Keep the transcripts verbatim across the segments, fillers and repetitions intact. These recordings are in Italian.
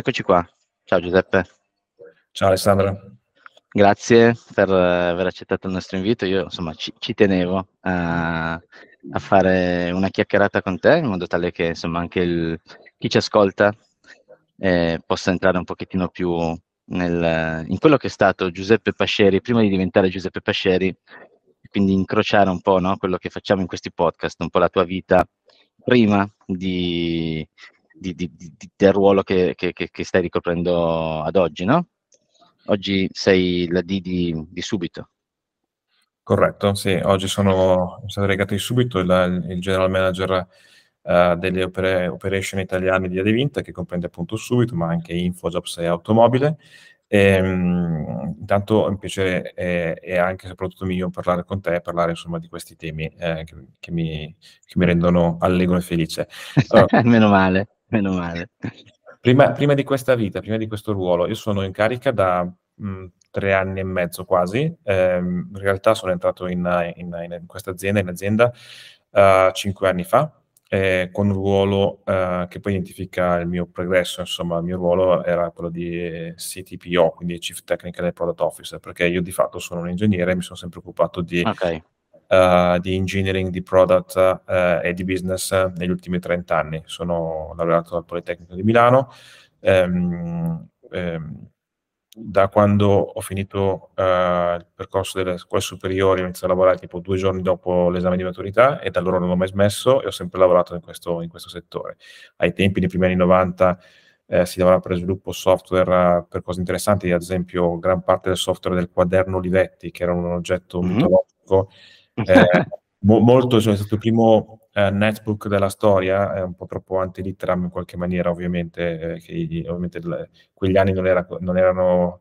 Eccoci qua. Ciao Giuseppe. Ciao Alessandro. Grazie per aver accettato il nostro invito. Io insomma ci, ci tenevo a, a fare una chiacchierata con te in modo tale che insomma anche il, chi ci ascolta eh, possa entrare un pochettino più nel, in quello che è stato Giuseppe Pasceri prima di diventare Giuseppe Pasceri, e quindi incrociare un po', no, quello che facciamo in questi podcast, un po' la tua vita prima di, di, di, di- del ruolo che, che, che che stai ricoprendo ad oggi, no? Oggi sei la D di, di Subito. Corretto, sì, oggi sono stato legato di subito il, il general manager eh, delle opere- operation italiane di Adevinte, che comprende appunto Subito, ma anche Infojobs e Automobile. E, mh, intanto è un piacere e, e anche e soprattutto mio parlare con te e parlare insomma di questi temi eh, che, che mi, che mi rendono allegro e felice. Allora, Meno male, meno male. Prima, prima di questa vita, prima di questo ruolo, io sono in carica da mh, tre anni e mezzo quasi. Ehm, in realtà sono entrato in, in- in questa azienda, in azienda, eh, cinque anni fa, eh, con un ruolo eh, che poi identifica il mio progresso. Insomma, il mio ruolo era quello di C T P O, quindi Chief Technical and Product Officer, perché io di fatto sono un ingegnere e mi sono sempre occupato di Ok. eh, di engineering, di product eh, e di business negli ultimi trenta anni. Sono laureato al Politecnico di Milano. Ehm, ehm, da quando ho finito eh, il percorso delle scuole superiori, ho iniziato a lavorare tipo due giorni dopo l'esame di maturità e da allora non ho mai smesso e ho sempre lavorato in questo, in questo settore. Ai tempi, nei primi anni novanta, eh, si lavorava per sviluppo software eh, per cose interessanti, ad esempio gran parte del software del quaderno Olivetti, che era un oggetto Mhm. mitologico, eh, mo- molto, cioè, è stato il primo eh, netbook della storia, è un po' troppo anti-litteram in qualche maniera, ovviamente, eh, che ovviamente il- quegli anni non, era- non erano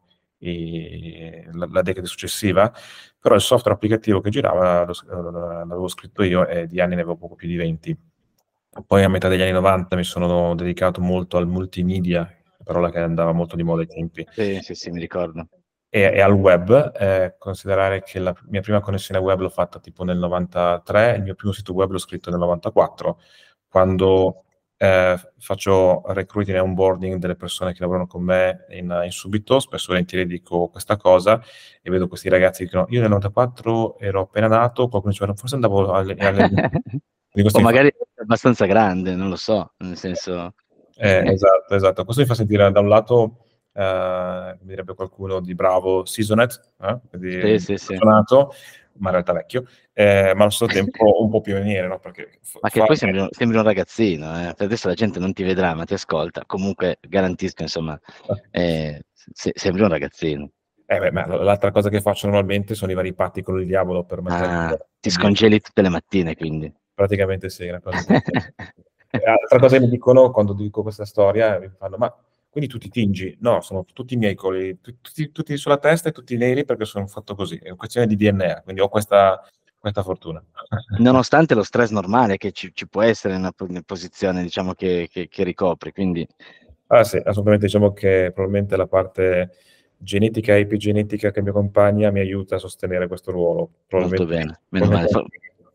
i- la, la decade successiva, però il software applicativo che girava lo- l'avevo scritto io e di anni ne avevo poco più di venti. Poi a metà degli anni novanta mi sono dedicato molto al multimedia, parola che andava molto di moda ai tempi, Sì, sì, sì, mi ricordo. e, e al web. Eh, considerare che la mia prima connessione web l'ho fatta tipo nel novantatré, il mio primo sito web l'ho scritto nel novantaquattro, quando eh, faccio recruiting e onboarding delle persone che lavorano con me in, in Subito, spesso e volentieri dico questa cosa e vedo questi ragazzi che dicono io nel novantaquattro ero appena nato, qualcuno diceva forse andavo alle... alle... Quindi questo O mi fa magari è abbastanza grande, non lo so, nel senso... Eh, esatto, esatto. Questo mi fa sentire da un lato, eh, mi direbbe qualcuno di bravo seasoned, eh? Sì, Quindi sì, sì. suonato, ma in realtà vecchio, eh, ma allo stesso tempo un po' pioniere, no? Perché f- Ma che fare... poi sembri un, sembri un ragazzino, eh. Per adesso la gente non ti vedrà, ma ti ascolta. Comunque garantisco, insomma, eh, se- sembri un ragazzino. Eh, beh, ma l'altra cosa che faccio normalmente sono i vari patti con il diavolo per mantenere... Ah, ti Quindi scongeli tutte le mattine, quindi. praticamente sì, è una cosa interessante. E altra cosa che mi dicono quando dico questa storia, mi fanno, ma quindi tu ti tingi? No, sono tutti miei coli, tu- tutti, tutti sulla testa e tutti neri perché sono fatto così, è una questione di D N A, quindi ho questa, questa fortuna. Nonostante lo stress normale che ci, ci può essere nella po- nella posizione, diciamo, che, che- che ricopri, quindi Ah sì, assolutamente, diciamo che probabilmente la parte genetica e epigenetica che mi accompagna mi aiuta a sostenere questo ruolo. molto Probabilmente, bene, meno male. probabilmente Fa-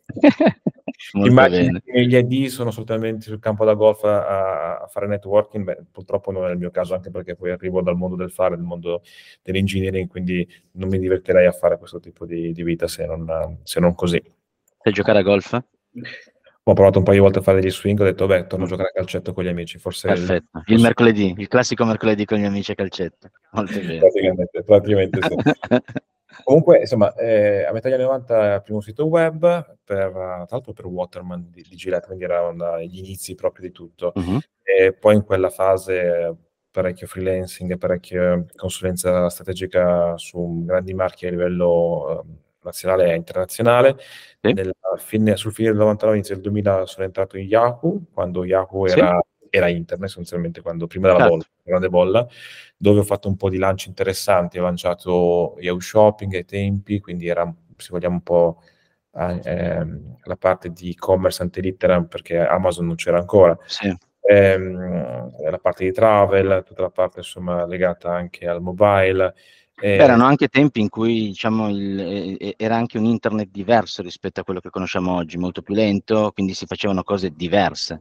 Molto Immagini bene. che gli A D sono soltanto sul campo da golf a, a fare networking. Beh, purtroppo non è il mio caso, anche perché poi arrivo dal mondo del fare, dal mondo dell'engineering, quindi non mi divertirei a fare questo tipo di, di vita se non, se non così. Sai giocare a golf? Ho provato un paio di volte a fare degli swing, ho detto, beh, torno a Mm, giocare a calcetto con gli amici, forse... perfetto. Il forse- mercoledì, il classico mercoledì con gli amici a calcetto. Molto bene. praticamente, praticamente sì. Comunque, insomma, eh, a metà degli anni novanta il primo sito web, per, tra l'altro per Waterman di, di Gillette, quindi erano gli inizi proprio di tutto. Mhm. E poi in quella fase parecchio freelancing, parecchio consulenza strategica su grandi marchi a livello eh, nazionale e internazionale. Sì, Nella fine- sul fine del novantanove, inizio del duemila sono entrato in Yahoo, quando Yahoo sì, era, era internet, essenzialmente, quando, prima della bolla, certo. grande bolla, dove ho fatto un po' di lanci interessanti. Ho lanciato Yahoo Shopping ai tempi, quindi era, se vogliamo, un po' eh, ehm, la parte di e-commerce antilitteram, perché Amazon non c'era ancora. Sì. Ehm, la parte di travel, tutta la parte insomma legata anche al mobile. Beh, Eh, erano anche tempi in cui, diciamo, il- e- e- era anche un internet diverso rispetto a quello che conosciamo oggi, molto più lento, quindi si facevano cose diverse.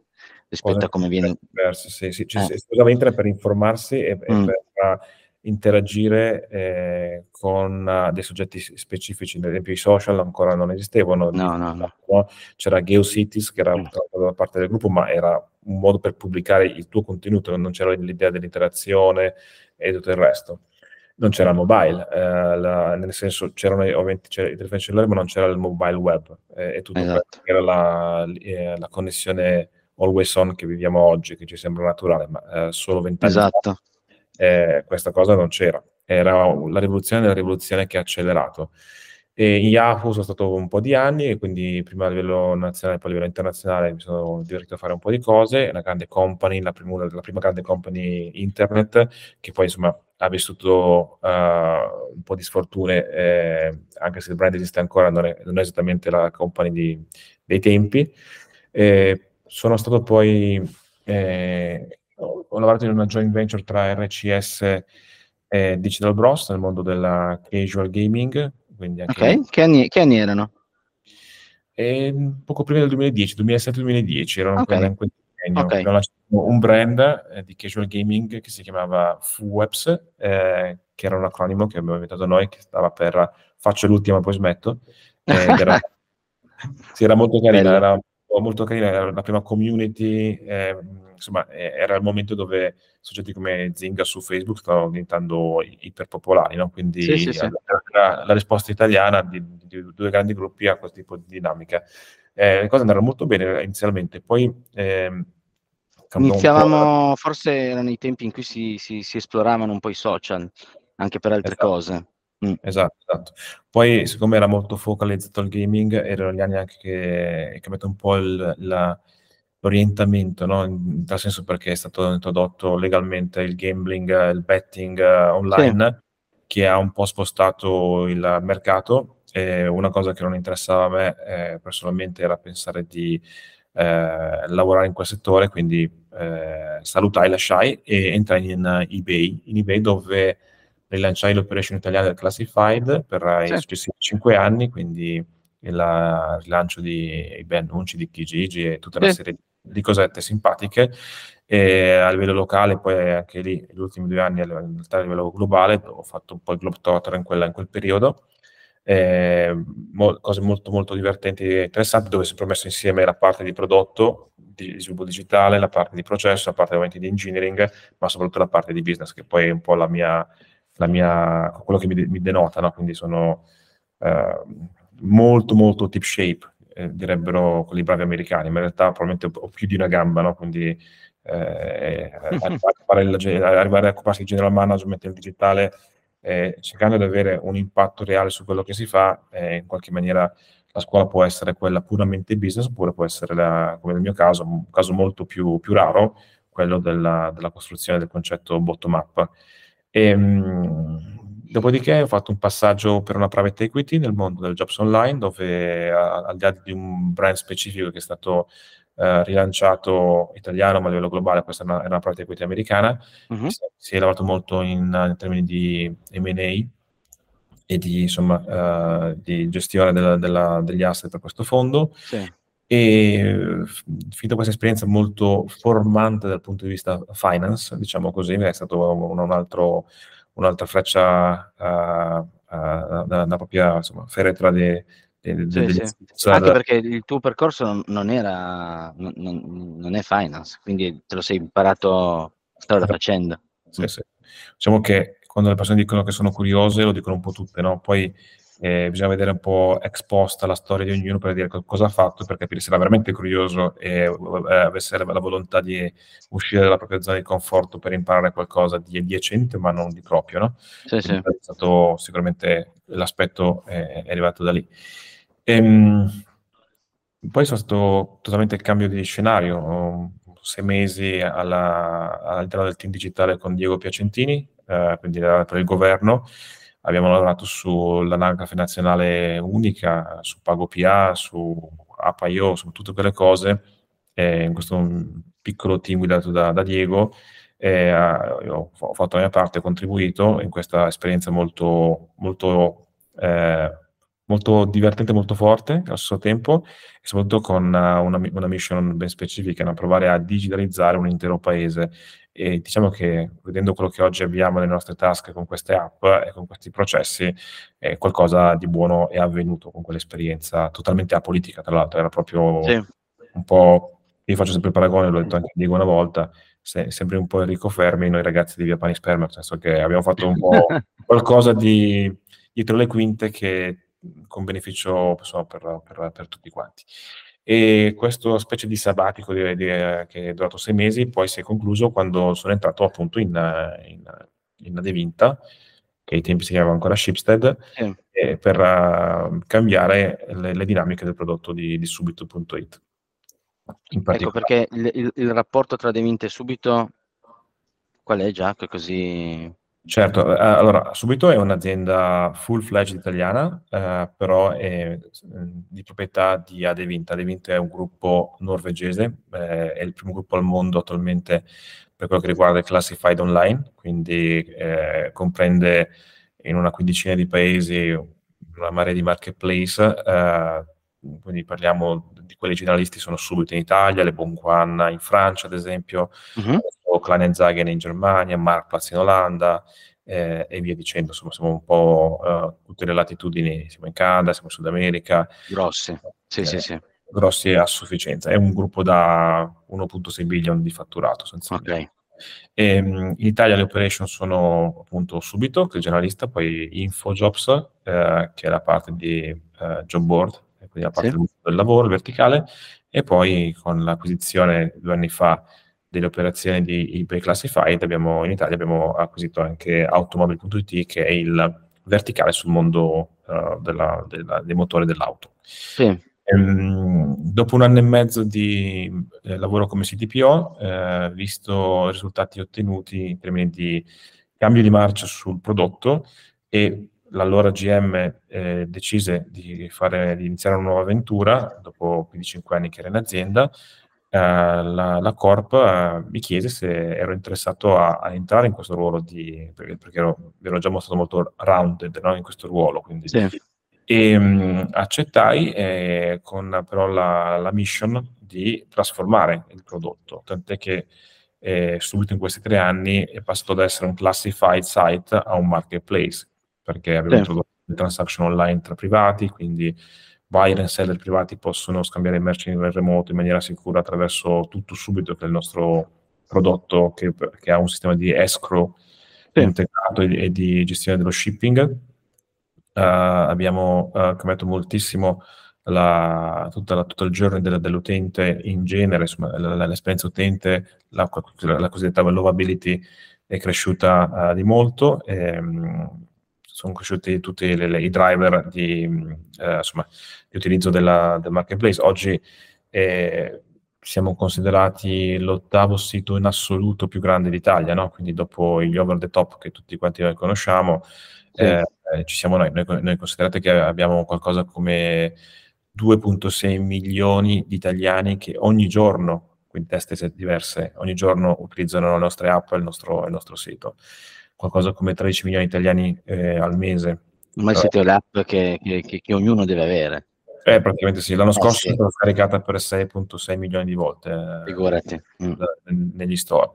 rispetto a come viene... diverse, sì, sì. Cioè, Eh. si usava internet per informarsi e, e Mm. per interagire eh, con uh, dei soggetti specifici. Ad esempio i social ancora non esistevano, No, no, no. no? C'era GeoCities che era Mm. parte del gruppo, ma era un modo per pubblicare il tuo contenuto, non c'era l'idea dell'interazione e tutto il resto. Non c'era il mobile, eh, la, nel senso c'erano ovviamente c'era il telefono cellulare, ma non c'era il mobile web, eh, e tutto esatto. era la, eh, la connessione always on che viviamo oggi, che ci sembra naturale, ma eh, solo vent'anni esatto. fa eh, questa cosa non c'era. Era la rivoluzione della rivoluzione che ha accelerato. E in Yahoo sono stato un po' di anni, e quindi prima a livello nazionale, poi a livello internazionale mi sono divertito a fare un po' di cose. Una grande company, la prima, la prima grande company internet, che poi insomma ha vissuto uh, un po' di sfortune, eh, anche se il brand esiste ancora, non è, non è esattamente la company di, dei tempi. Eh, sono stato poi, eh, ho, ho lavorato in una joint venture tra R C S e Digital Bros nel mondo della casual gaming, quindi anche lì. Ok, che anni, che anni erano? E poco prima del duemiladieci, duemilasette duemiladieci, erano Ok, in quel decennio. ok. Abbiamo lanciato un brand eh, di casual gaming che si chiamava FUWebs, eh, che era un acronimo che abbiamo inventato noi, che stava per faccio l'ultima poi smetto, ed era, sì, era molto carina, Bello. era molto carina, era la prima community, eh, insomma, eh, era il momento dove soggetti come Zynga su Facebook stavano diventando iperpopolari, no? Quindi Sì, sì, sì. la, la risposta italiana di, di due grandi gruppi a questo tipo di dinamica. Eh, le cose andarono molto bene inizialmente, poi ehm, cambiò un po'. Iniziavamo, forse erano i tempi in cui si, si, si esploravano un po' i social, anche per altre Esatto. cose. Mm. Esatto, esatto. Poi, siccome era molto focalizzato al gaming, erano gli anni anche che è cambiato un po' il, la, l'orientamento, no? In tal senso, perché è stato introdotto legalmente il gambling, il betting uh, online, sì, che ha un po' spostato il mercato. E una cosa che non interessava a me eh, personalmente era pensare di eh, lavorare in quel settore, quindi eh, salutai, lasciai e entrai in uh, eBay, in eBay dove rilanciai l'operation italiana del Classified per Sì. i successivi cinque anni, quindi il rilancio di eBay Annunci, di Kijiji e tutta una Sì. serie di cosette simpatiche. E a livello locale, poi anche lì, gli ultimi due anni a livello globale, ho fatto un po' il Globetrotter in, quella, in quel periodo. Eh, mo, cose molto molto divertenti e interessanti, dove si è sempre messo insieme la parte di prodotto, di sviluppo digitale, la parte di processo, la parte ovviamente di engineering, ma soprattutto la parte di business, che poi è un po' la mia, la mia quello che mi, mi denota, no? Quindi sono eh, molto molto tip shape, eh, direbbero quelli bravi americani, ma in realtà probabilmente ho più di una gamba, no? Quindi eh, arrivare a occuparsi di general management del digitale, eh, cercando di avere un impatto reale su quello che si fa, eh, in qualche maniera la scuola può essere quella puramente business, oppure può essere, la, come nel mio caso, un caso molto più, più raro, quello della, della costruzione del concetto bottom-up. E, mh, dopodiché ho fatto un passaggio per una private equity nel mondo del jobs online, dove a, al di là di un brand specifico che è stato eh, rilanciato italiano, ma a livello globale, questa è una, è una private equity americana, Mm-hmm. si, si è lavorato molto in, in termini di M and A e di, insomma, uh, di gestione della, della, degli asset per questo fondo. Sì. E finita questa esperienza molto formante dal punto di vista finance, diciamo così, è stato un, un altro, un'altra freccia uh, uh, da, da propria, insomma, feretra di, di, Sì, di, sì. di, Anche perché il tuo percorso non, non era, non, non è finance, quindi te lo sei imparato strada facendo. Sì, sì. Diciamo che quando le persone dicono che sono curiose, lo dicono un po' tutte, no? Poi eh, bisogna vedere un po' ex post la storia di ognuno per dire cosa ha fatto, per capire se era veramente curioso e eh, avesse la, la volontà di uscire dalla propria zona di conforto per imparare qualcosa di adiacente, ma non di proprio, no? Sì, Quindi sì. è stato sicuramente l'aspetto è, è arrivato da lì. Ehm, poi sono stato totalmente il cambio di scenario, sei mesi alla, all'interno del team digitale con Diego Piacentini, eh, quindi per il governo. Abbiamo lavorato sull'anagrafe nazionale unica, su PagoPA, su App.io, su tutte quelle cose, eh, in questo piccolo team guidato da, da Diego. Eh, ho, ho fatto la mia parte, ho contribuito in questa esperienza molto, molto eh, molto divertente, molto forte allo stesso tempo, e soprattutto con una, una mission ben specifica, no? Provare a digitalizzare un intero paese. E diciamo che, vedendo quello che oggi abbiamo nelle nostre tasche con queste app e con questi processi, eh, qualcosa di buono è avvenuto con quell'esperienza totalmente apolitica, tra l'altro. Era proprio Sì. un po', io faccio sempre il paragone, l'ho detto anche a Diego una volta, se, sempre un po' Enrico Fermi, noi ragazzi di Via Panisperma, nel senso che abbiamo fatto un po' qualcosa di dietro le quinte che con beneficio, insomma, per, per, per tutti quanti. E questo specie di sabbatico di, di, che è durato sei mesi, poi si è concluso quando sono entrato appunto in, in, in Adevinta, che ai tempi si chiamava ancora Shipstead, Sì. eh, per uh, cambiare le, le dinamiche del prodotto di, di Subito punto it. In Ecco, particolare. perché il, il, il rapporto tra Adevinta e Subito qual è, già? Che così... Certo, eh, allora, Subito è un'azienda full-fledged italiana, eh, però è mh, di proprietà di Adevinta. Adevinta è un gruppo norvegese, eh, è il primo gruppo al mondo attualmente per quello che riguarda il classified online, quindi eh, comprende in una quindicina di paesi una marea di marketplace, eh, quindi parliamo di quelli generalisti, sono Subito in Italia, Le Bon Coin in Francia, ad esempio, Mhm. Kleinanzeigen in Germania, Marktplatz in Olanda, eh, e via dicendo. Insomma, siamo un po' uh, tutte le latitudini, siamo in Canada, siamo in Sud America, Grossi, sì, eh, sì, sì. grossi a sufficienza. È un gruppo da uno virgola sei billion di fatturato, sostanzialmente. Ok, E, um, in Italia le operation sono appunto Subito, che è il generalista, poi InfoJobs, eh, che è la parte di eh, job board, quindi la parte sì, del, del lavoro verticale, e poi con l'acquisizione due anni fa delle operazioni di eBay Classified, abbiamo, in Italia abbiamo acquisito anche Automobile punto it, che è il verticale sul mondo uh, della, della, dei motori dell'auto. sì, Ehm, dopo un anno e mezzo di eh, lavoro come C T P O, eh, visto i risultati ottenuti in termini di cambio di marcia sul prodotto, e l'allora G M eh, decise di, fare, di iniziare una nuova avventura, dopo più di cinque anni che era in azienda, eh, la, la Corp eh, mi chiese se ero interessato a, a entrare in questo ruolo, di, perché, perché ero, ero già mostrato molto rounded, no, in questo ruolo, quindi. sì, E mh, accettai, eh, con però la, la mission di trasformare il prodotto, tant'è che eh, subito in questi tre anni è passato da essere un classified site a un marketplace, perché avevo sì, introdotto le transaction online tra privati, quindi buyer e seller privati possono scambiare merci in remoto in maniera sicura attraverso Tutto Subito, che è il nostro prodotto che, che ha un sistema di escrow sì. integrato e, e di gestione dello shipping. Uh, abbiamo uh, cambiato moltissimo la, tutta la, tutto il journey del, dell'utente in genere, insomma, la, la, l'esperienza utente, la, la cosiddetta lovability è cresciuta uh, di molto. E, um, sono cresciuti tutti le, le, i driver di, uh, insomma, di utilizzo della, del marketplace. Oggi eh, siamo considerati l'ottavo sito in assoluto più grande d'Italia, no? Quindi dopo gli over the top che tutti quanti noi conosciamo, Sì. eh, eh, ci siamo noi. Noi, noi considerate che abbiamo qualcosa come due virgola sei milioni di italiani che ogni giorno, quindi teste diverse, ogni giorno utilizzano le nostre app e il nostro, il nostro sito. Qualcosa come tredici milioni di italiani eh, al mese. Ormai siete l'app che, che, che, che ognuno deve avere. Eh, praticamente sì. L'anno Eh scorso è sì, stata scaricata per sei virgola sei milioni di volte eh, figurati. Mm. negli store.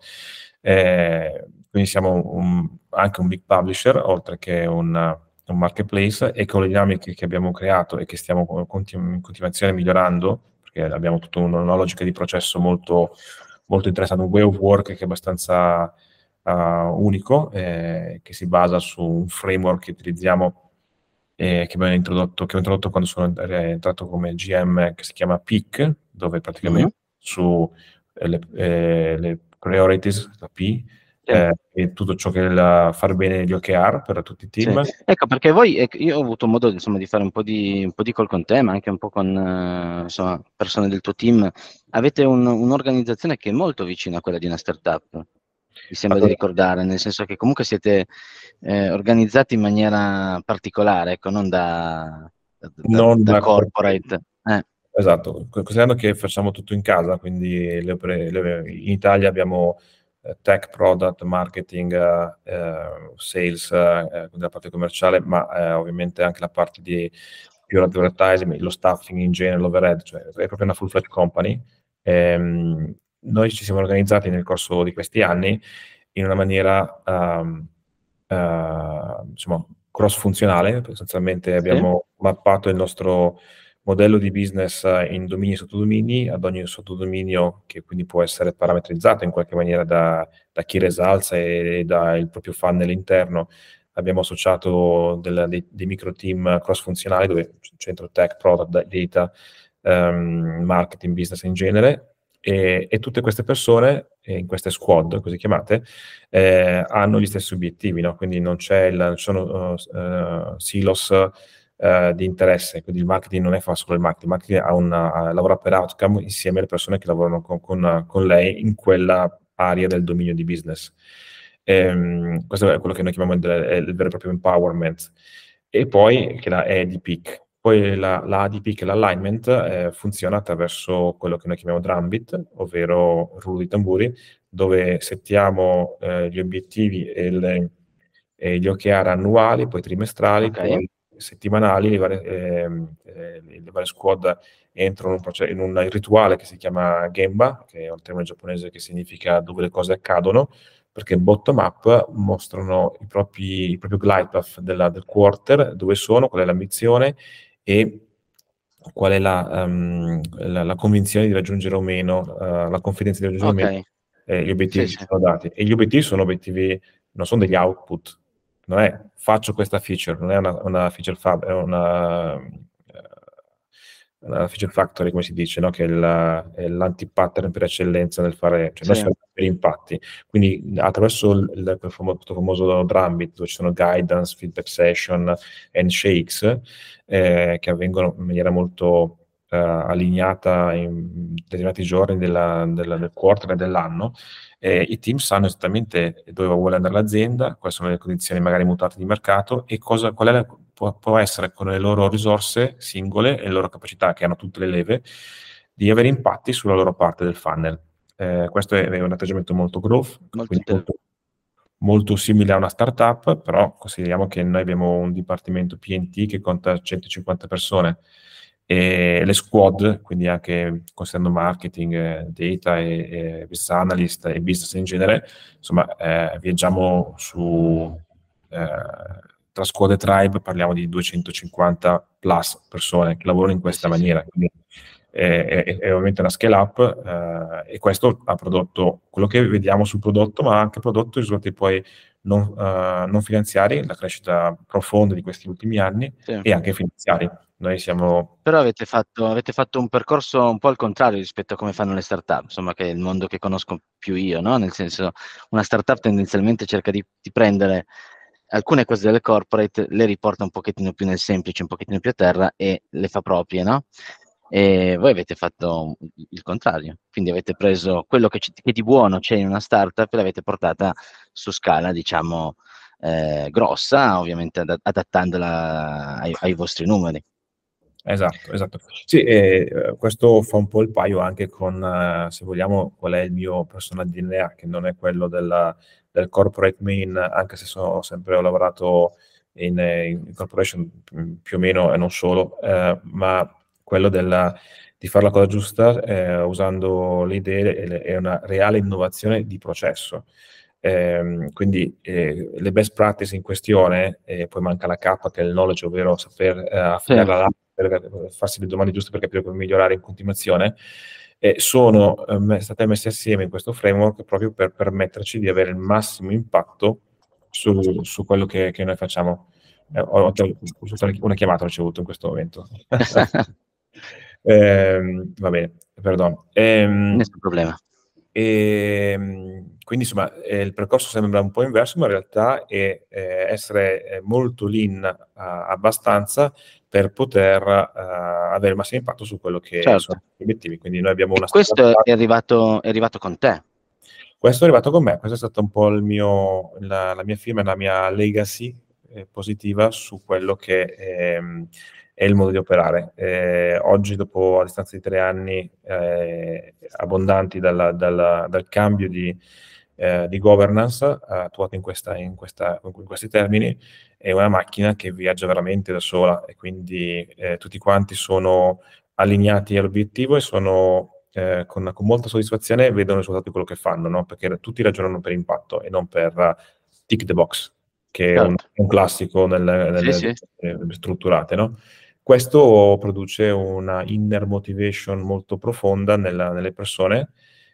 Eh, quindi siamo un, anche un big publisher, oltre che un, un marketplace, e con le dinamiche che abbiamo creato e che stiamo continu- in continuazione migliorando, perché abbiamo tutta una, una logica di processo molto, molto interessante, un way of work che è abbastanza uh, unico, eh, che si basa su un framework che utilizziamo, eh, che abbiamo introdotto, che ho introdotto quando sono entrato come G M, che si chiama P I C, dove Mm. praticamente su eh, le, eh, le priorities, la P, Sì. eh, e tutto ciò che è la, far bene gli O K R per tutti i Sì. team. Ecco, perché voi, ecco, io ho avuto modo insomma, di fare un po' di, un po' di call con te, ma anche un po' con eh, insomma, persone del tuo team. Avete un- un'organizzazione che è molto vicina a quella di una startup, mi sembra di Allora, ricordare, nel senso che comunque siete eh, organizzati in maniera particolare, ecco, non da, da, non da da corporate. Eh, Esatto, considerando che facciamo tutto in casa, quindi le opere- le- in Italia abbiamo eh, tech, product, marketing, eh, eh, sales, eh, quindi la parte commerciale, ma eh, ovviamente anche la parte di pure advertising, lo staffing in genere, l'overhead, cioè è proprio una full-fledged company. Ehm, noi ci siamo organizzati nel corso di questi anni in una maniera um, uh, insomma, cross-funzionale. Essenzialmente abbiamo Sì. mappato il nostro modello di business in domini e sottodomini, ad ogni sottodominio, che quindi può essere parametrizzato in qualche maniera da, da chi risalza e dal proprio funnel interno. Abbiamo associato del, dei, dei micro team cross-funzionali dove c'entra tech, product, data, um, marketing, business in genere, e, e tutte queste persone, in queste squad, così chiamate, eh, hanno gli stessi obiettivi, no? Quindi non c'è il, non sono uh, uh, silos uh, di interesse, quindi il marketing non è fa solo il marketing, il marketing ha una, ha, lavora per outcome insieme alle persone che lavorano con, con, con lei in quella area del dominio di business. Ehm, questo è quello che noi chiamiamo il, il vero e proprio empowerment. E poi che la E D P I C. Poi la, la A D P I C e l'alignment eh, funziona attraverso quello che noi chiamiamo Drumbeat, ovvero rullo di tamburi, dove settiamo eh, gli obiettivi e, le, e gli O K R annuali, poi trimestrali, Ok. poi settimanali. Le varie, ehm, eh, le varie squad entrano in un, proce- in un rituale che si chiama Gemba, che è un termine giapponese che significa dove le cose accadono, perché bottom up mostrano i propri, il proprio glide path della, del quarter, dove sono, qual è l'ambizione e qual è la, um, la, la convinzione di raggiungere o meno, uh, la confidenza di raggiungere o Ok. meno eh, gli obiettivi Sì, che ci sì. sono dati. E gli obiettivi sono obiettivi, non sono degli output, non è faccio questa feature, non è una, una feature fab, è una, una feature factory, come si dice, no? Che è, è l'anti-pattern per eccellenza nel fare, cioè noi Sì. siamo per impatti. Quindi attraverso il, il, il famoso, famoso Drumbeat, dove ci sono guidance, feedback session, handshakes, eh, che avvengono in maniera molto eh, allineata in determinati giorni della, della, del quarter e dell'anno, eh, i team sanno esattamente dove vuole andare l'azienda, quali sono le condizioni magari mutate di mercato e cosa, qual è la, può, può essere con le loro risorse singole e le loro capacità, che hanno tutte le leve, di avere impatti sulla loro parte del funnel. Eh, questo è, è un atteggiamento molto growth, Molto quindi interessante. molto, molto simile a una startup, però consideriamo che noi abbiamo un dipartimento P and T che conta centocinquanta persone, e le squad, quindi anche considerando marketing, eh, data e, e business analyst e business in genere, insomma, eh, viaggiamo su eh, tra squad e tribe, parliamo di duecentocinquanta plus persone che lavorano in Sì, questa sì, sì. maniera. Quindi è, è, è ovviamente una scale up, eh, e questo ha prodotto quello che vediamo sul prodotto, ma ha anche prodotto risultati poi non, uh, non finanziari, la crescita profonda di questi ultimi anni, Sì. e anche finanziari. Noi siamo... Però avete fatto, avete fatto un percorso un po' al contrario rispetto a come fanno le startup, insomma, che è il mondo che conosco più io, no? Nel senso, una startup tendenzialmente cerca di, di prendere alcune cose delle corporate, le riporta un pochettino più nel semplice, un pochettino più a terra e le fa proprie, no? E voi avete fatto il contrario, quindi avete preso quello che, c- che di buono c'è in una startup e l'avete portata su scala, diciamo, eh, grossa, ovviamente ad- adattandola ai, ai vostri numeri. Esatto, esatto. Sì, e, eh, questo fa un po' il paio anche con, eh, se vogliamo, qual è il mio personal D N A, che non è quello della, del corporate main, anche se sono sempre, ho lavorato in, eh, in corporation mh, più o meno e non solo, eh, ma quello della, di fare la cosa giusta, eh, usando le idee e, le- e una reale innovazione di processo. Ehm, quindi eh, le best practice in questione, e poi manca la K, che è il knowledge, ovvero saper eh, Sì, affinare la per farsi le domande giuste per capire come migliorare in continuazione, eh, sono eh, state messe assieme in questo framework proprio per permetterci di avere il massimo impatto su, su quello che, che noi facciamo. Eh, ho, ho una chiamata ho ricevuto in questo momento. Eh, va bene, perdono. Ehm, nessun problema. e, quindi insomma eh, il percorso sembra un po' inverso, ma in realtà è eh, essere eh, molto lean eh, abbastanza per poter eh, avere il massimo impatto su quello che sono Certo. gli obiettivi. Quindi noi abbiamo E una questo startup. è arrivato, è arrivato con te. Questo è arrivato con me, questa è stata un po' il mio, la, la mia firma e la mia legacy eh, positiva su quello che ehm, è il modo di operare. Eh, oggi, dopo a distanza di tre anni eh, abbondanti dalla- dalla- dal cambio di, eh, di governance attuato in, questa, in, questa, in questi termini, è una macchina che viaggia veramente da sola e quindi eh, tutti quanti sono allineati all'obiettivo e sono eh, con, con molta soddisfazione vedono il risultato di quello che fanno, no? Perché tutti ragionano per impatto e non per uh, tick the box, che è un, Certo. un classico nelle, Sì, nelle sì. organizzazioni strutturate, no? Questo produce una inner motivation molto profonda nella- nelle persone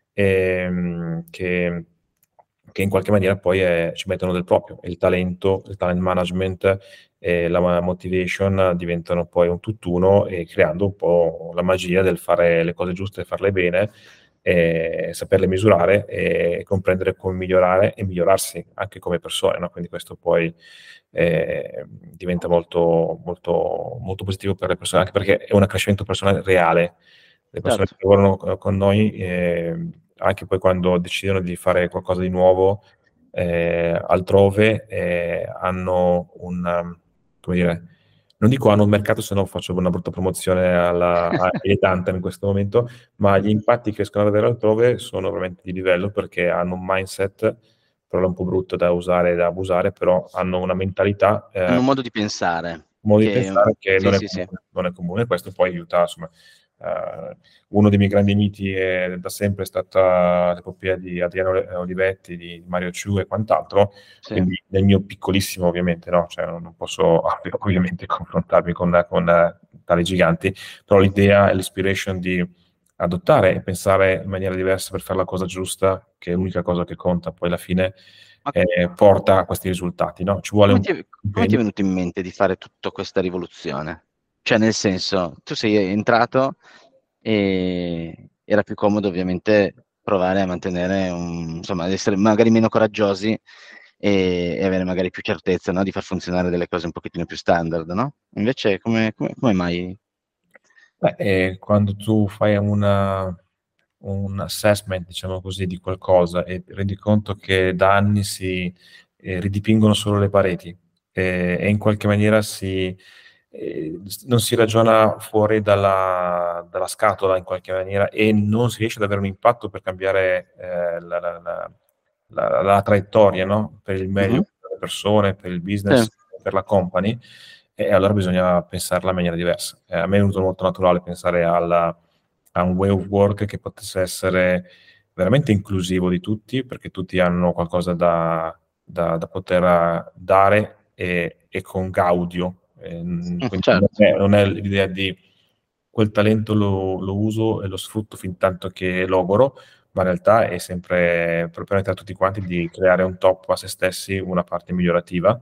ehm, che, che in qualche maniera poi è- ci mettono del proprio. Il talento, il talent management e la motivation diventano poi un tutt'uno e creando un po' la magia del fare le cose giuste e farle bene, e saperle misurare e comprendere come migliorare e migliorarsi anche come persone, no? Quindi questo poi eh, diventa molto, molto, molto positivo per le persone, anche perché è un accrescimento personale reale. Le persone Certo. che lavorano co- con noi, eh, anche poi quando decidono di fare qualcosa di nuovo eh, altrove, eh, hanno un, um, come dire, non dico hanno un mercato, se no faccio una brutta promozione alla, a Etantan in questo momento, ma gli impatti che riescono ad avere altrove sono veramente di livello perché hanno un mindset, però è un po' brutto da usare e da abusare, però hanno una mentalità, Hanno eh, un modo di pensare modo di che pensare che sì, non è sì, sì. comune, non è comune. Questo poi aiuta, insomma, eh, uno dei miei grandi miti è, da sempre è stata l'epopea di Adriano Olivetti, di Mario Ciu e quant'altro, Sì. quindi nel mio piccolissimo ovviamente, no? Cioè, non posso ovviamente confrontarmi con, con eh, tali giganti, però l'idea e l'ispiration di adottare e pensare in maniera diversa per fare la cosa giusta, che è l'unica cosa che conta poi alla fine, Ma eh, porta a questi risultati, no? Ci vuole come un ti è come ti impegno. è venuto in mente di fare tutta questa rivoluzione? Cioè, nel senso, tu sei entrato e era più comodo ovviamente provare a mantenere un insomma, ad essere magari meno coraggiosi e e avere magari più certezza, no, di far funzionare delle cose un pochettino più standard, no, invece come come come mai Beh, eh, quando tu fai una- un assessment, diciamo così, di qualcosa e ti rendi conto che da anni si eh, ridipingono solo le pareti eh, e in qualche maniera si, eh, non si ragiona fuori dalla, dalla scatola in qualche maniera e non si riesce ad avere un impatto per cambiare eh, la, la- la- la- la traiettoria, no? Per il meglio mh-mh, per le persone, per il sì. business, per la company e allora bisogna pensarla in maniera diversa. Eh, a me è venuto molto naturale pensare alla- a un way of work che potesse essere veramente inclusivo di tutti, perché tutti hanno qualcosa da, da- da poter dare e, e con gaudio. Eh, Mh, quindi non certo. è, non è l'idea di quel talento lo, lo uso e lo sfrutto fin tanto che logoro, ma in realtà è sempre propriamente a tutti quanti di creare un top a se stessi, una parte migliorativa.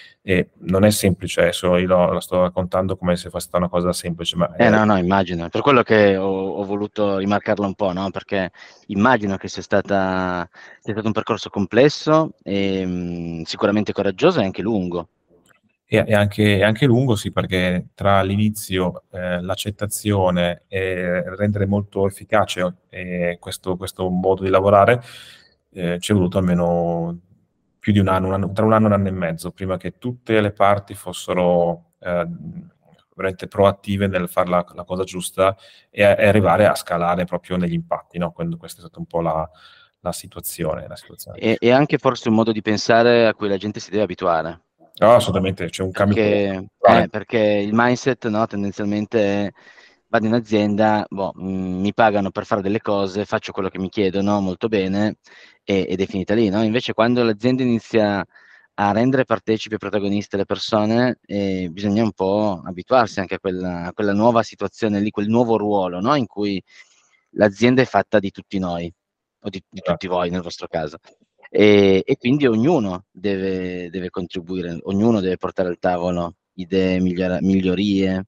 E non è semplice, adesso io lo, lo sto raccontando come se fosse stata una cosa semplice, ma Eh è, no, no, immagino. Per quello che ho ho voluto rimarcarlo un po', no, perché immagino che sia stata sia stato un percorso complesso, ehm, sicuramente coraggioso e anche lungo. è- è anche, è anche lungo, sì, perché tra l'inizio, eh, l'accettazione e rendere molto efficace eh, questo, questo modo di lavorare, eh, ci è voluto almeno più di un anno, un anno- tra un anno e un anno e mezzo, prima che tutte le parti fossero eh, veramente proattive nel fare la, la cosa giusta e, e arrivare a scalare proprio negli impatti, no? Quindi questa è stata un po' la, la situazione, la situazione. E e anche forse un modo di pensare a cui la gente si deve abituare. No, assolutamente, c'è un cambio Perché culturale. eh, perché il mindset, no, tendenzialmente è: vado in azienda, boh, mhmm, mi pagano per fare delle cose, faccio quello che mi chiedono, molto bene, e ed è finita lì, no, invece quando l'azienda inizia a rendere partecipi e protagoniste le persone, ehm, bisogna un po' abituarsi anche a quella a quella nuova situazione lì, quel nuovo ruolo, no, in cui l'azienda è fatta di tutti noi, o di di tutti Esatto. voi nel vostro caso. Ehm, e quindi ognuno deve deve contribuire, ognuno deve portare al tavolo idee, migliora migliorie,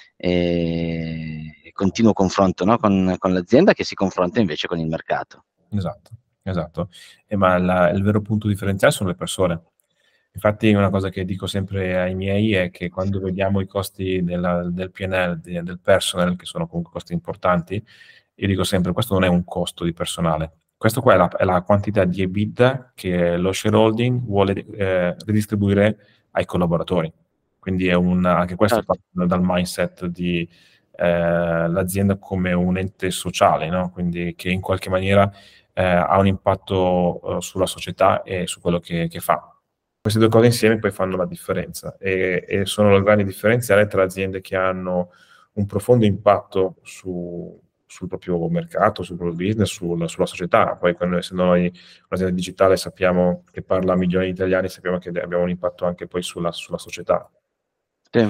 ehm, e continuo confronto, no, con con l'azienda che si confronta invece con il mercato. Esatto, esatto. Eh, ma la il vero punto differenziale sono le persone. Infatti una cosa che dico sempre ai miei è che quando vediamo i costi della del P and L, de del personal, che sono comunque costi importanti, io dico sempre: "Questo non è un costo di personale. Questo qua è la è la quantità di EBITDA che lo shareholding vuole, ehm, ridistribuire ai collaboratori." Quindi è un anche questo Certo. parte dal mindset di, ehm, l'azienda come un ente sociale, no, quindi che in qualche maniera, ehm, ha un impatto, uhm, sulla società e su quello che che fa. queste due cose insieme poi fanno la differenza e, e sono il grande differenziale tra aziende che hanno un profondo impatto su, sul proprio mercato, sul proprio business, sul, sulla società. Poi, quando, essendo noi un'azienda digitale, sappiamo che parla a milioni di italiani, sappiamo che abbiamo un impatto anche poi sulla, sulla società. Sì.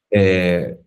E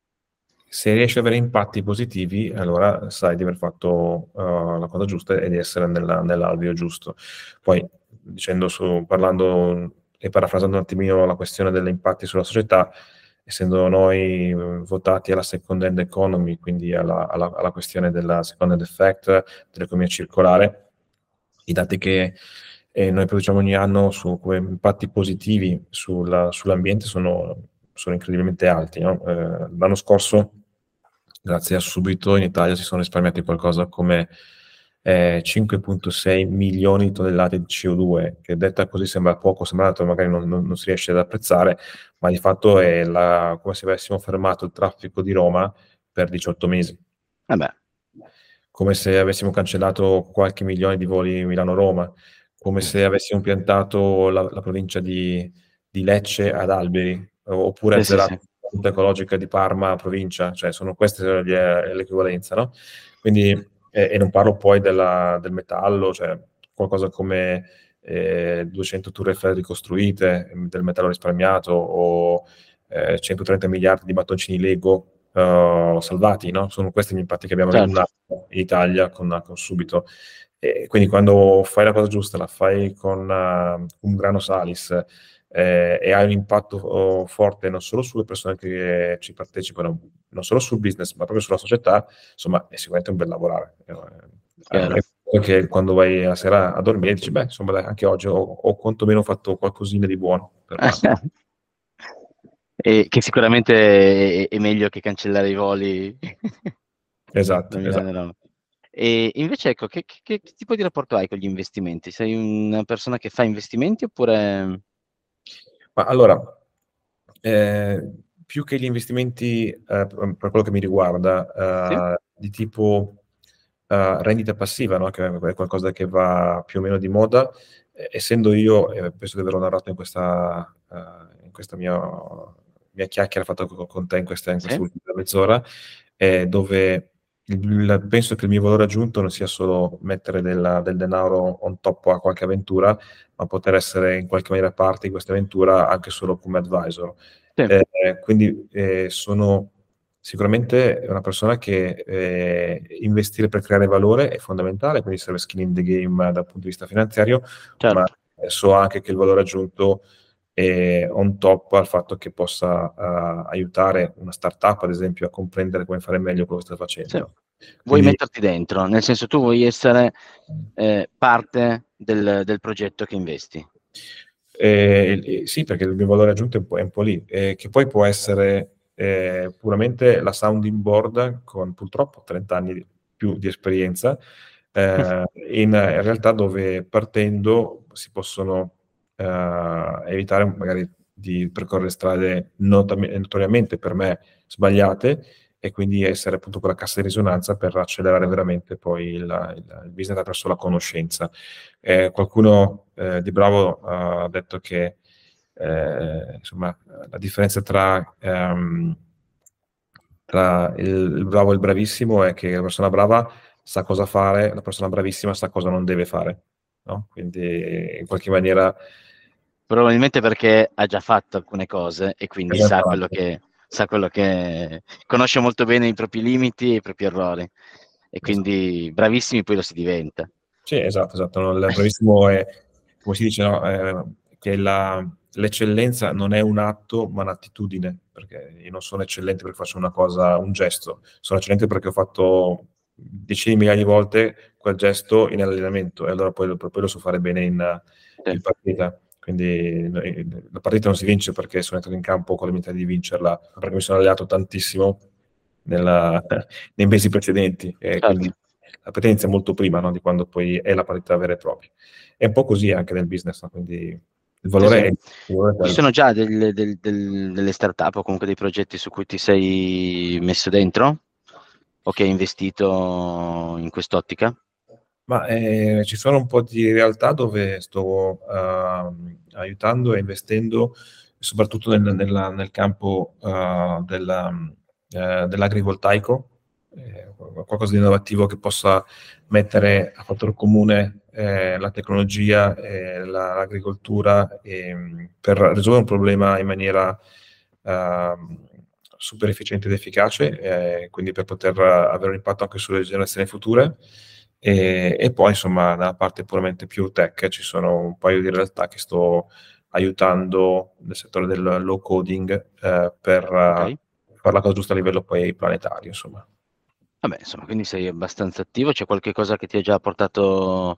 se riesci ad avere impatti positivi, allora sai di aver fatto uh, la cosa giusta e di essere nella, nell'alveo giusto. Poi, dicendo su, parlando e parafrasando un attimino la questione degli impatti sulla società, essendo noi uh, votati alla second hand economy, quindi alla, alla, alla questione della second hand effect, dell'economia circolare, i dati che eh, noi produciamo ogni anno su come impatti positivi sulla, sull'ambiente sono, sono incredibilmente alti, no? Eh, l'anno scorso, grazie a Subito, in Italia si sono risparmiati qualcosa come eh, cinque virgola sei milioni di tonnellate di C O due, che detta così sembra poco, sembra tanto, magari non, non, non si riesce ad apprezzare, ma di fatto è la, come se avessimo fermato il traffico di Roma per diciotto mesi. Vabbè. Come se avessimo cancellato qualche milione di voli Milano-Roma, come se avessimo piantato la, la provincia di, di Lecce ad alberi, oppure Sì, sì, azzerato sì. la punta ecologica di Parma provincia, cioè sono queste le, l'equivalenza, no? Quindi, e, e non parlo poi della, del metallo, cioè qualcosa come eh, duecento Tour Eiffel ricostruite, del metallo risparmiato, o eh, centotrenta miliardi di mattoncini Lego Uh, salvati, no? Sono questi gli impatti che abbiamo Certo. in Italia con, con Subito. E quindi quando fai la cosa giusta, la fai con uh, un grano salis eh, e hai un impatto oh, forte non solo sulle persone che ci partecipano, non solo sul business, ma proprio sulla società, insomma, è sicuramente un bel lavorare. Chiaro. Eh, perché quando vai a sera a dormire dici, beh, insomma, dai, anche oggi ho, ho quantomeno fatto qualcosina di buono per la... E che sicuramente è, è meglio che cancellare i voli da Esatto, Milano a esatto. Roma. E invece, ecco, che, che- che tipo di rapporto hai con gli investimenti? Sei una persona che fa investimenti oppure... Ma allora, eh, più che gli investimenti, eh, per quello che mi Sì? riguarda, eh, di tipo eh, rendita passiva, no? Che è qualcosa che va più o meno di moda, eh, essendo io, eh, penso di averlo narrato in questa, eh, in questa mia, mia chiacchiera fatta con con te in questa, in questa Sì? ultima mezz'ora, eh, dove il- penso che il mio valore aggiunto non sia solo mettere della- del denaro on top a qualche avventura, ma poter essere in qualche maniera parte di questa avventura anche solo come advisor. Sì, Eh, quindi eh, sono sicuramente una persona che eh, investire per creare valore è fondamentale, quindi serve skin in the game dal punto di vista finanziario, ma certo. so anche che il valore aggiunto è on top al fatto che possa uh, aiutare una startup, ad esempio, a comprendere come fare meglio quello che sta Sì. facendo. Vuoi Quindi metterti dentro, nel senso tu vuoi essere eh, parte del, del progetto che investi. Eh, eh, sì, perché il mio valore aggiunto è un po', è un po' lì, eh, che poi può essere eh, puramente la sounding board con purtroppo trenta anni di- più di esperienza, eh, in, in realtà dove partendo si possono eh, evitare magari di percorrere strade notam- notoriamente per me sbagliate e quindi essere appunto quella cassa di risonanza per accelerare veramente poi il, il, il business attraverso la conoscenza. Eh, qualcuno eh, di bravo ha detto che eh, insomma, la differenza tra, ehm, tra il, il bravo e il bravissimo è che la persona brava sa cosa fare, la persona bravissima sa cosa non deve fare, no? Quindi in qualche maniera Probabilmente perché ha già fatto alcune cose e è quindi già sa quello imparato. che, sa quello che conosce molto bene i propri limiti e i propri errori. E Esatto. quindi bravissimi poi lo si diventa. Sì, esatto, esatto. No, il bravissimo è, come si dice, no? Eh, che la- l'eccellenza non è un atto, ma un'attitudine, perché io non sono eccellente perché faccio una cosa, un gesto, sono eccellente perché ho fatto decine di migliaia di volte quel gesto in allenamento e allora poi, poi lo so fare bene in, Sì, in partita. Quindi eh, la partita non si vince perché sono entrato in campo con la mente di vincerla, ma perché mi sono alleato tantissimo nella- nei mesi precedenti e quindi certo. la partita inizia molto prima, no, di quando poi è la partita vera e propria. È un po' così anche nel business, no? Quindi il Sì, valore sì. è, il valore è Ci quello. sono già del- del- del- delle startup o comunque dei progetti su cui ti sei messo dentro o che hai investito in quest'ottica? Ma eh, ci sono un po' di realtà dove sto uh, aiutando e investendo, soprattutto nel, nella- nel campo uh, della- eh, dell'agrivoltaico, eh, qualcosa di innovativo che possa mettere a fattor comune eh, la tecnologia e la- l'agricoltura e, per risolvere un problema in maniera uh, super efficiente ed efficace, eh, quindi per poter avere un impatto anche sulle generazioni future. E, e poi, insomma, nella parte puramente pure tech ci sono un paio di realtà che sto aiutando nel settore del low coding eh, per Ok? eh, fare la cosa giusta a livello poi planetario, insomma. Vabbè, insomma, quindi sei abbastanza attivo. C'è qualche cosa che ti ha già portato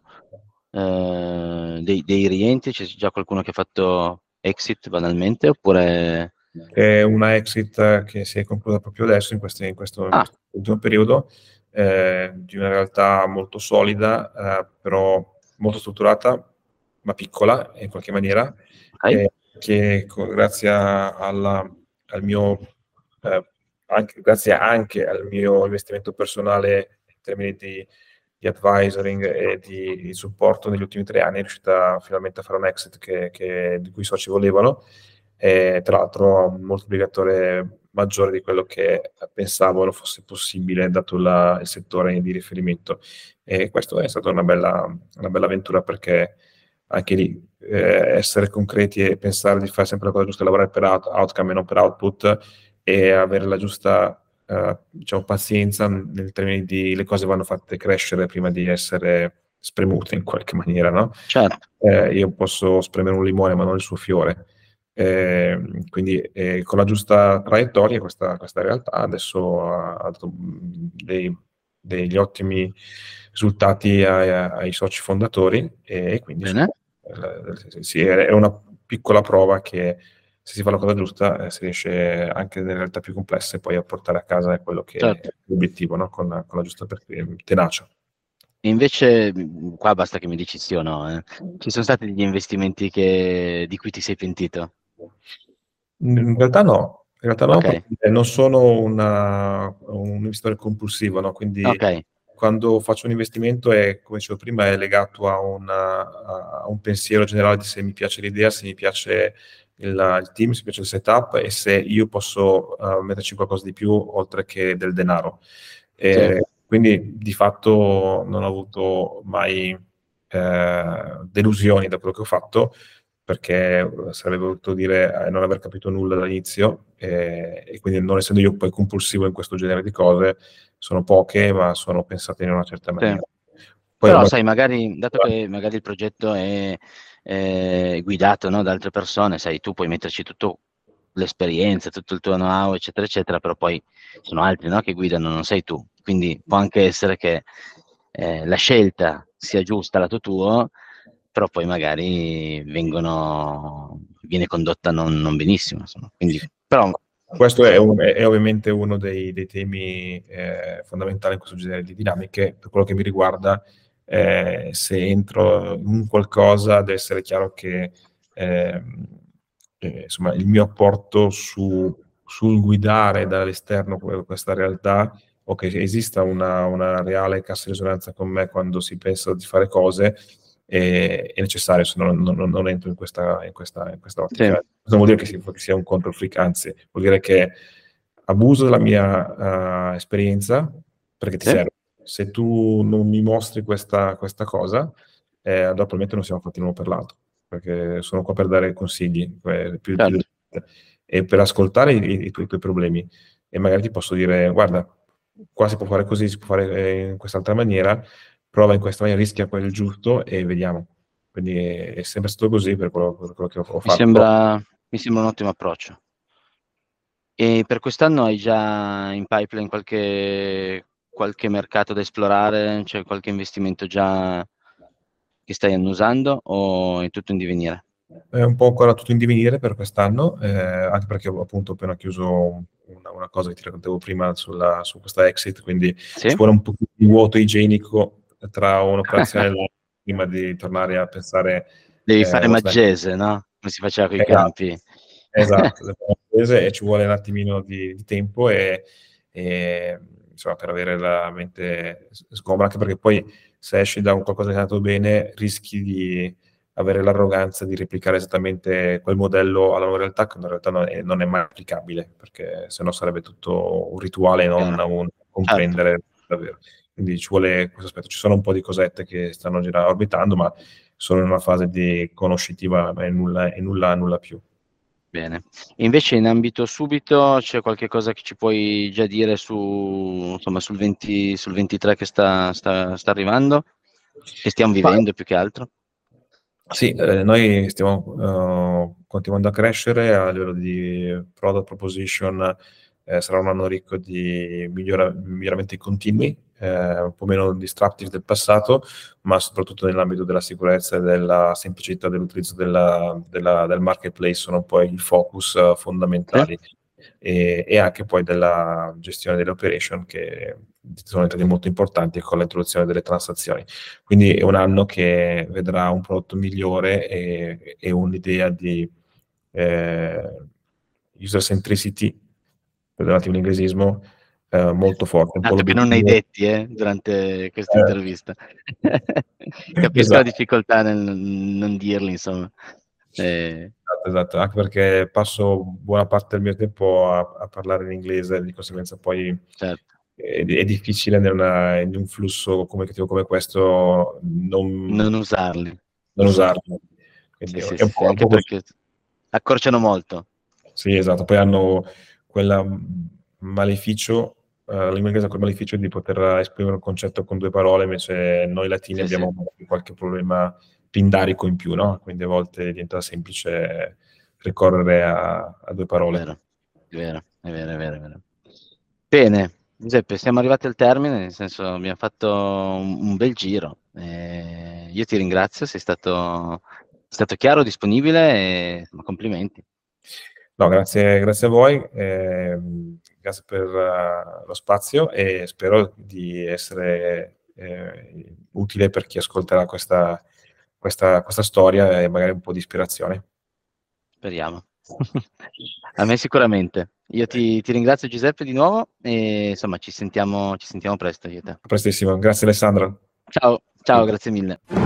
eh, dei, dei rientri? C'è già qualcuno che ha fatto exit banalmente? Oppure... È una exit che si è conclusa proprio adesso, in, queste- in questo, in Ah, questo ultimo periodo, eh, di una realtà molto solida, eh, però molto strutturata, ma piccola in qualche maniera, ok, eh, che co- grazie a- alla- al mio, eh, anche, grazie anche al mio investimento personale in termini di, di advisoring e di, di supporto negli ultimi tre anni, è riuscita finalmente a fare un exit che- che- di cui i soci volevano, e tra l'altro ha un moltiplicatore maggiore di quello che pensavo non fosse possibile dato la- il settore di riferimento. E questo è stata una bella, una bella avventura, perché anche lì eh, essere concreti e pensare di fare sempre la cosa giusta, lavorare per out- outcome e non per output, e avere la giusta eh, diciamo, pazienza nel termini di le cose vanno fatte crescere prima di essere spremute in qualche maniera, no? certo, Eh, io posso spremere un limone ma non il suo fiore. Eh, quindi eh, con la giusta traiettoria questa, questa realtà adesso ha, ha dato dei- degli ottimi risultati ai, ai soci fondatori, e, e quindi insomma, bene, eh, sì, è una piccola prova che se si fa la cosa giusta eh, si riesce anche nelle realtà più complesse poi a portare a casa quello che è certo. l'obiettivo, no? Con, con la giusta per- tenacia. E invece, mh, qua basta che mi dici sì o no, eh. Ci sono stati degli investimenti che- di cui ti sei pentito? In realtà no, in realtà no, Ok, perché non sono una- un investitore compulsivo, no? Quindi ok, quando faccio un investimento è, come dicevo prima, è legato a, una- a un pensiero generale di se mi piace l'idea, se mi piace il, il team, se mi piace il setup e se io posso eh, metterci qualcosa di più oltre che del denaro. sì, E quindi di fatto non ho avuto mai eh, delusioni da quello che ho fatto, perché sarebbe voluto dire eh, non aver capito nulla dall'inizio, eh, e quindi non essendo io poi compulsivo in questo genere di cose, sono poche, ma sono pensate in una certa sì. maniera. Poi Però ormai... sai, magari, dato che magari il progetto è, è guidato, no, da altre persone, sai, tu puoi metterci tutto l'esperienza, tutto il tuo know-how, eccetera, eccetera, però poi sono altri, no, che guidano, non sei tu. Quindi può anche essere che eh, la scelta sia giusta lato tuo, però poi magari vengono, viene condotta non, non benissimo, insomma. Quindi, però, Questo è, un- è ovviamente uno dei, dei temi eh, fondamentali in questo genere di dinamiche. Per quello che mi riguarda, eh, se entro in un qualcosa, deve essere chiaro che ehm, eh, insomma, il mio apporto su- sul guidare dall'esterno que- questa realtà, o che esista una, una reale cassa di risonanza con me quando si pensa di fare cose, è, è necessario, se no non, non- non entro in questa, in questa, in questa sì, ottica. Non vuol dire che sia, che sia un control freak, anzi, vuol dire che abuso della mia eh, esperienza perché ti sì, serve. Se tu non mi mostri questa, questa cosa, eh, allora probabilmente non siamo fatti l'uno per l'altro, perché sono qua per dare consigli, eh, più, più certo, e per ascoltare i, i tuoi, i tuoi problemi. E magari ti posso dire, guarda, qua si può fare così, si può fare eh, in quest'altra maniera, prova in questa maniera, rischia quello giusto e vediamo. Quindi è, è sempre stato così per quello, per quello che ho, ho mi fatto. sembra, mi sembra un ottimo approccio. E per quest'anno hai già in pipeline qualche, qualche mercato da esplorare? C'è qualche investimento già che stai annusando o è tutto in divenire? È un po' ancora tutto in divenire per quest'anno, eh, anche perché ho appunto appena chiuso una, una cosa che ti raccontavo prima sulla- su questa exit, quindi Sì? ci vuole un po' di vuoto igienico tra un'operazione e l'altra prima di tornare a pensare Devi eh, fare what's next. maggese, no? Come si faceva con i Esatto, campi. esatto, le prese, e ci vuole un attimino di, di tempo e, e, insomma, per avere la mente sgombra, anche perché poi se esci da un qualcosa che è andato bene rischi di avere l'arroganza di replicare esattamente quel modello alla nuova realtà, che in realtà non è, non è mai applicabile, perché sennò sarebbe tutto un rituale e non Chiaro. un Certo. comprendere davvero. Quindi ci vuole questo aspetto. Ci sono un po' di cosette che stanno girando, orbitando, ma sono in una fase di conoscitiva e nulla, e nulla, nulla più. Bene. E invece in ambito subito c'è qualche cosa che ci puoi già dire su insomma sul venti sul ventitré che sta sta sta arrivando? Che stiamo Ma vivendo più che altro? sì, eh, noi stiamo uh, continuando a crescere a livello di product proposition, eh, sarà un anno ricco di migliora- miglioramenti continui, eh, un po' meno disruptive del passato, ma soprattutto nell'ambito della sicurezza e della semplicità dell'utilizzo della- della- del marketplace sono un po' i focus uh, Sì? fondamentali e, e anche poi della gestione delle operation che sono entrati molto importanti con l'introduzione delle transazioni. Quindi è un anno che vedrà un prodotto migliore e, e un'idea di eh, user centricity, per un attimo l'inglesismo, eh, molto forte. Un po' Tanto che non ne hai l'obiettivo. detti, eh, durante questa Eh, intervista. Capisco la esatto. difficoltà nel n non dirli insomma. Ehm, Esatto, esatto, anche perché passo buona parte del mio tempo a, a parlare in inglese, di conseguenza poi certo, è, è difficile in, una- in un flusso comunicativo come questo non, non usarli. non usarlo. Quindi Sì, è sì, è un sì, sì, po', un anche po' così. perché accorciano molto. Sì, esatto. Poi hanno quel maleficio, eh, la lingua inglese ha quel maleficio di poter esprimere un concetto con due parole, invece noi latini Sì, sì, abbiamo qualche problema pindarico in più, no? Quindi a volte diventa semplice ricorrere a, a due è parole. vero, è vero, è vero, è vero, è vero. Bene, Giuseppe, siamo arrivati al termine, nel senso abbiam fatto un un bel giro. Ehm, io ti ringrazio, sei stato sei stato chiaro, disponibile e insomma complimenti. No, grazie, grazie a voi, ehm, grazie per eh, lo spazio e spero di essere eh, utile per chi ascolterà questa, questa, questa storia e magari un po' di ispirazione. Speriamo. A me sicuramente. Io ti ti ringrazio Giuseppe di nuovo e insomma ci sentiamo ci sentiamo presto io e te. A prestissimo, grazie Alessandro. Ciao, ciao, grazie mille.